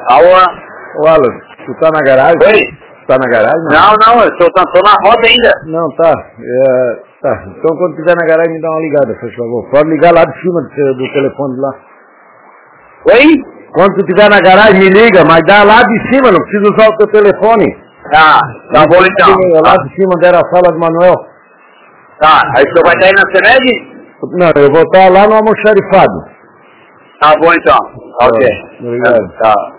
Alô? Ô, Alan, tu tá na garagem? Oi? Tá na garagem? Não, eu tô na roda ainda. Não, tá. Tá. Então, quando estiver na garagem, me dá uma ligada, por favor. Pode ligar lá de cima do telefone lá. Oi? Quando tu estiver na garagem, me liga, mas dá lá de cima, não precisa usar o teu telefone. Tá bom então. Lá de cima, onde era a sala do Manuel. Tá, aí o senhor vai estar aí na CEMED? Não, eu vou estar lá no almoxarifado. Tá bom então. Ok. Obrigado. Tá.